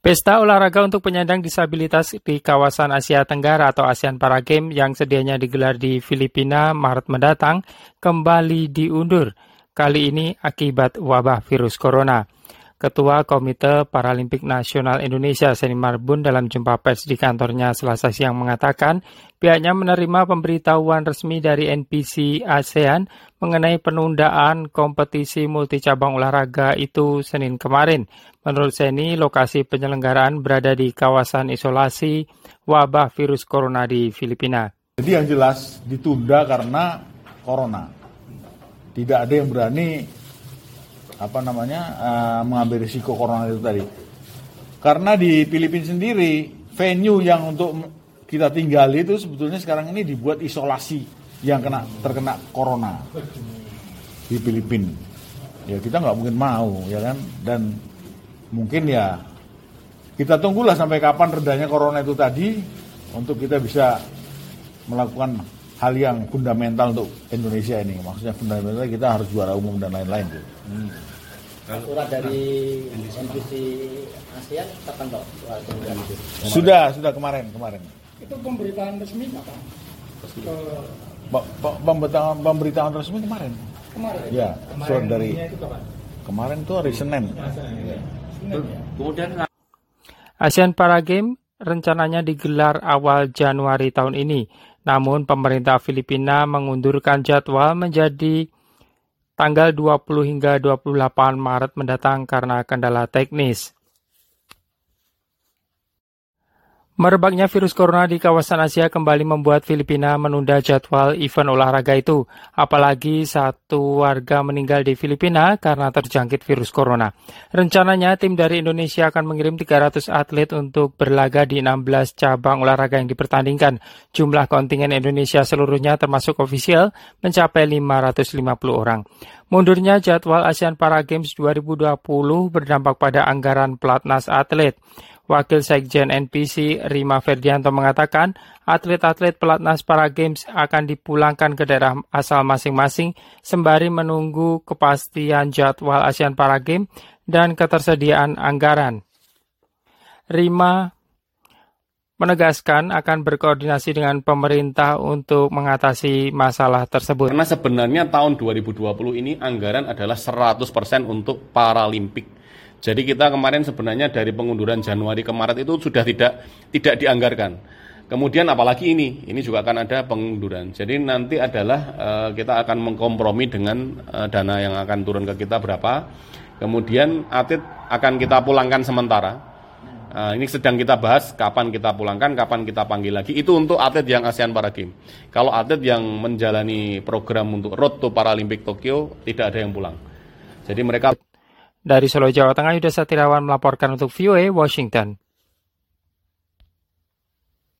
Pesta olahraga untuk penyandang disabilitas di kawasan Asia Tenggara atau ASEAN Para Games yang sedianya digelar di Filipina Maret mendatang kembali diundur, kali ini akibat wabah virus corona. Ketua Komite Paralimpik Nasional Indonesia Seni Marbun dalam jumpa pers di kantornya Selasa siang mengatakan pihaknya menerima pemberitahuan resmi dari NPC ASEAN mengenai penundaan kompetisi multicabang olahraga itu Senin kemarin. Menurut Seni, lokasi penyelenggaraan berada di kawasan isolasi wabah virus corona di Filipina. Jadi yang jelas ditunda karena corona. Tidak ada yang berani mengambil risiko corona itu tadi. Karena di Filipina sendiri venue yang untuk kita tinggali itu sebetulnya sekarang ini dibuat isolasi yang terkena corona di Filipina. Ya kita nggak mungkin mau, ya kan? Dan mungkin ya kita tunggulah sampai kapan redanya corona itu tadi untuk kita bisa melakukan hal yang fundamental untuk Indonesia ini. Maksudnya fundamental kita harus juara umum dan lain-lain. Surat dari NPC ASEAN kapan Pak? Sudah kemarin. Itu pemberitaan resmi kapan? Pemberitaan resmi kemarin. Ya, surat dari kemarin itu hari Senin. Kemudian ASEAN Para Games rencananya digelar awal Januari tahun ini. Namun pemerintah Filipina mengundurkan jadwal menjadi tanggal 20 hingga 28 Maret mendatang karena kendala teknis. Merebaknya virus corona di kawasan Asia kembali membuat Filipina menunda jadwal event olahraga itu. Apalagi satu warga meninggal di Filipina karena terjangkit virus corona. Rencananya tim dari Indonesia akan mengirim 300 atlet untuk berlaga di 16 cabang olahraga yang dipertandingkan. Jumlah kontingen Indonesia seluruhnya termasuk ofisial mencapai 550 orang. Mundurnya jadwal ASEAN Para Games 2020 berdampak pada anggaran pelatnas atlet. Wakil Sekjen NPC Rima Ferdianto mengatakan atlet-atlet pelatnas Para Games akan dipulangkan ke daerah asal masing-masing sembari menunggu kepastian jadwal ASEAN Para Games dan ketersediaan anggaran. Rima menegaskan akan berkoordinasi dengan pemerintah untuk mengatasi masalah tersebut. Karena sebenarnya tahun 2020 ini anggaran adalah 100% untuk Paralimpik. Jadi kita kemarin sebenarnya dari pengunduran Januari ke Maret itu sudah tidak dianggarkan. Kemudian apalagi ini juga akan ada pengunduran. Jadi nanti adalah kita akan mengkompromi dengan dana yang akan turun ke kita berapa. Kemudian atlet akan kita pulangkan sementara. Ini sedang kita bahas kapan kita pulangkan, kapan kita panggil lagi. Itu untuk atlet yang ASEAN Para Games. Kalau atlet yang menjalani program untuk Road to Paralympic Tokyo tidak ada yang pulang. Jadi mereka Dari Solo, Jawa Tengah, Yuda Satirawan melaporkan untuk VOA Washington.